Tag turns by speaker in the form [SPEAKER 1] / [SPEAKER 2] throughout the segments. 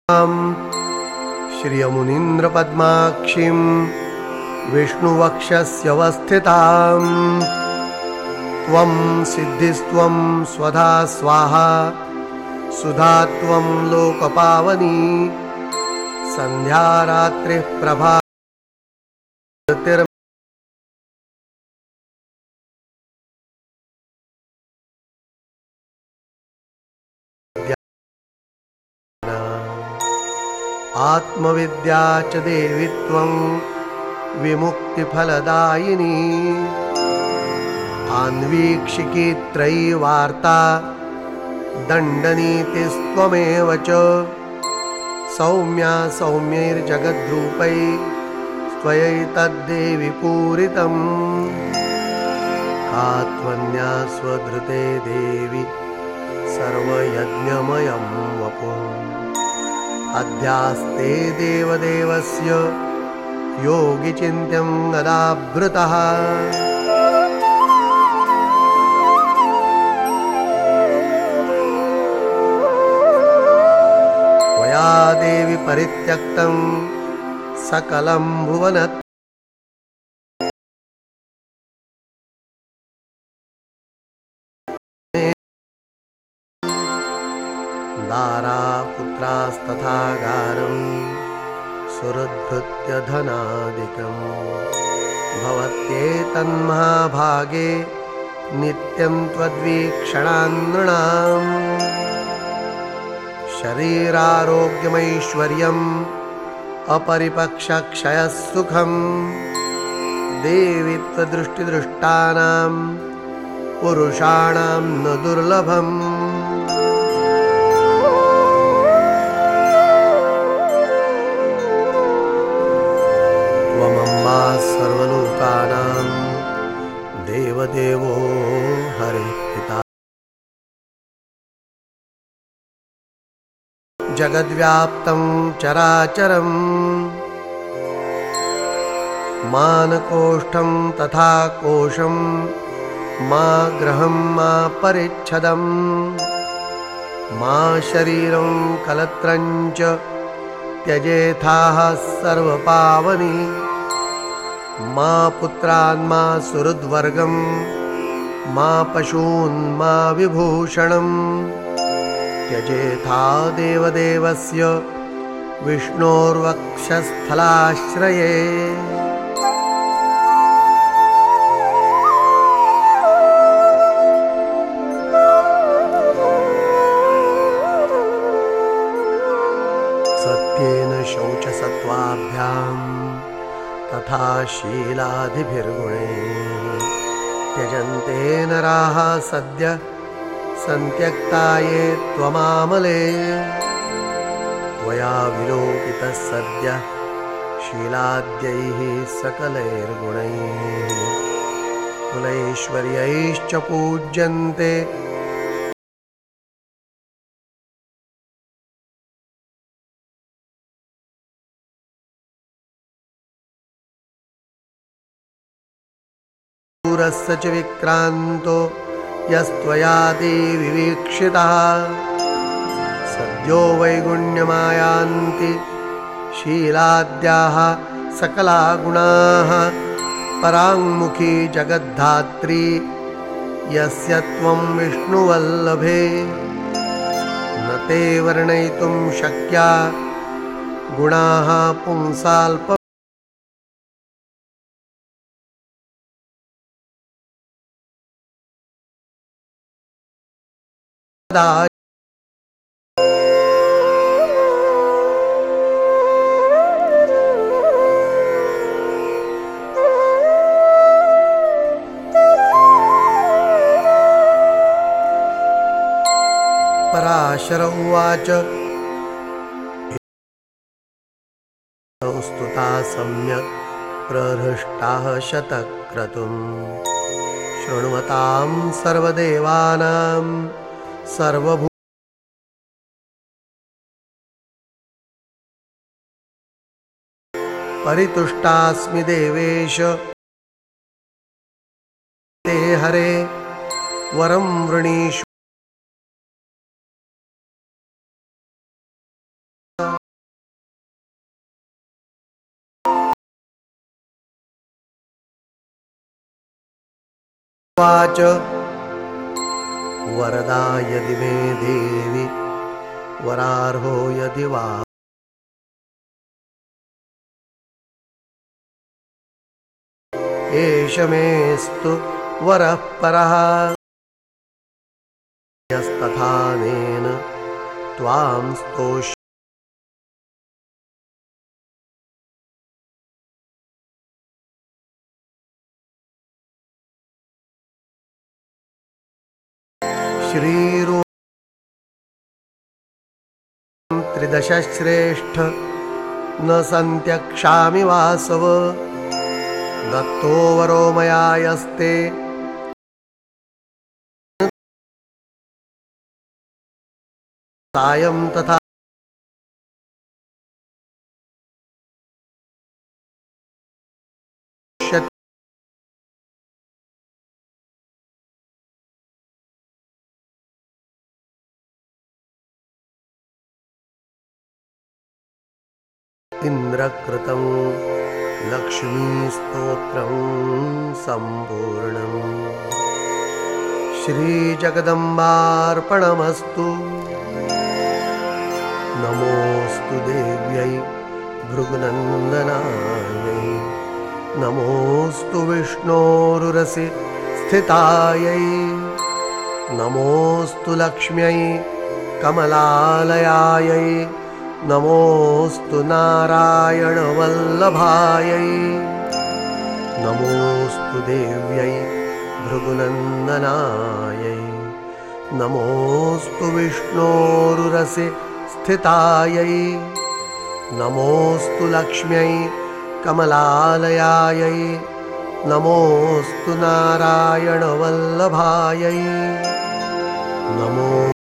[SPEAKER 1] श्रियमुनीन्द्रपद्माक्षीं विष्णुवक्षस्यवस्थितां त्वं सिद्धिस्त्वं स्वधा स्वाहा सुधा त्वं लोकपावनी संध्या रात्रिः प्रभातिर् आत्मविद्या च देवी त्वं विमुक्तिफलदायिनी आन्वीक्षिकी त्रयीवार्ता दण्डनीतिस्त्वमेव च सौम्या सौम्यैर्जगद्रूपै त्वयैतद्देवि पूरितम् का त्वन्या स्वधृते देवि सर्वयज्ञमयं वपुः अध्यास्ते देवदेवस्य योगिचिन्त्यं गदाभृतः त्वया देवि परित्यक्तं सकलं भुवनत् दारा पुत्रास्तथा गारं सुहृद्भृत्य धनादिकं भवत्येतन्महाभागे नित्यं त्वद्वीक्षणान् नृणाम् शरीरारोग्यमैश्वर्यम् अपरिपक्षक्षयः देवि त्वदृष्टिदृष्टानां पुरुषाणां न दुर्लभम् त्वमम्बा सर्वलोकानां देवदेवो हरिः पिता जगद्व्याप्तं चराचरं मानकोष्ठं तथा कोशं मा गृहं मा परिच्छदं मा शरीरं कलत्रं च त्यजेथाः सर्वपावनी मा पुत्रान् मा सुहृद्वर्गं मा पशून् मा विभूषणम् त्यजेथा देवदेवस्य विष्णोर्वक्षस्थलाश्रये सत्येन शौचसत्त्वाभ्यां तथा शीलादिभिर्गुणैः त्यजन्ते नराः सद्य सन्त्यक्ता ये त्वमामले त्वया विलोकितः सद्यः शीलाद्यैः सकलैर्गुणैः कुलैश्वर्यैश्च पूज्यन्ते दूरस्य च विक्रान्तो यस्त्वया देवि वीक्षितः सद्यो वैगुण्यमायान्ति शीलाद्याः सकला गुणाः पराङ्मुखी जगद्धात्री यस्य त्वं विष्णुवल्लभे न ते वर्णयितुं शक्या गुणाः पुंसाल्प पराशर उवाच स्तुता सम्यक् प्रहृष्टाः शतक्रतुं शृण्वतां सर्वदेवानां सर्वभू परितुष्टास्मि देवेश ते हरे वरं वृणीषु वाच वरदा यदि मे देवी वरार्हो यदि वा एष मेस्तु वरः परः यस्तथानेन त्वां स्तोष्य श्रीरूपं त्रिदशश्रेष्ठ न सन्त्यक्षामि वासव दत्तो वरो मया यस्ते सायं तथा इन्द्रकृतं लक्ष्मीस्तोत्रं सम्पूर्णम् श्रीजगदम्बार्पणमस्तु। नमोऽस्तु देव्यै भृगुनन्दनायै नमोऽस्तु विष्णोरुरसि स्थितायै नमोऽस्तु लक्ष्म्यै कमलालयायै नमोऽस्तु नारायणवल्लभायै नमोऽस्तु देव्यै भृगुनन्दनायै नमोऽस्तु विष्णोरुरसि स्थितायै नमोऽस्तु लक्ष्म्यै कमलालयायै नमोऽस्तु नारायणवल्लभायै नमो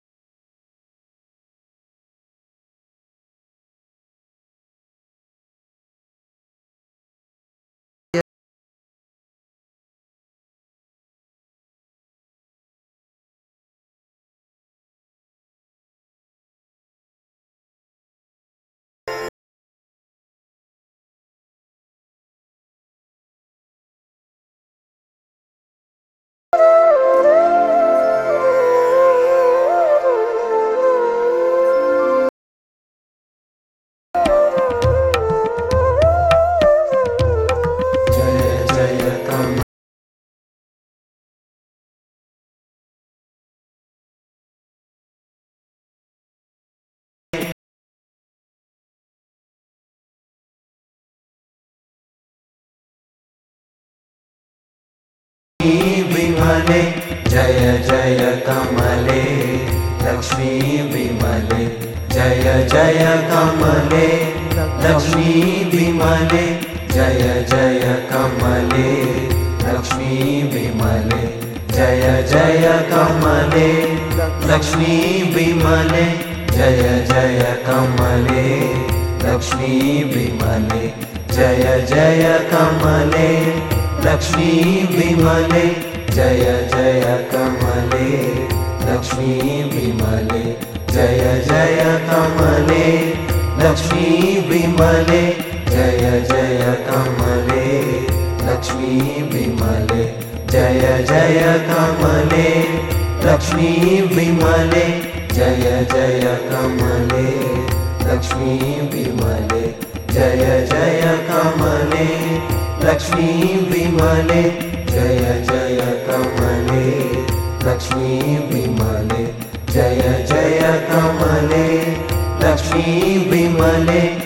[SPEAKER 2] विमले जय जय कमले लक्ष्मी विमले जय जय कमले लक्ष्मी विमले जय जय कमले लक्ष्मी विमले जय जय कमले लक्ष्मी विमले जय जय कमले लक्ष्मी विमले जय जय कमले लक्ष्मी विमले जय जय कमले लक्ष्मी विमले जय जय कमले लक्ष्मी विमले जय जय कमले लक्ष्मी विमले जय जय कमले लक्ष्मी विमले जय जय कमले लक्ष्मी विमले जय जय कमले लक्ष्मी विमले जय जय कमले लक्ष्मी विमले जय जय कमले लक्ष्मी विमले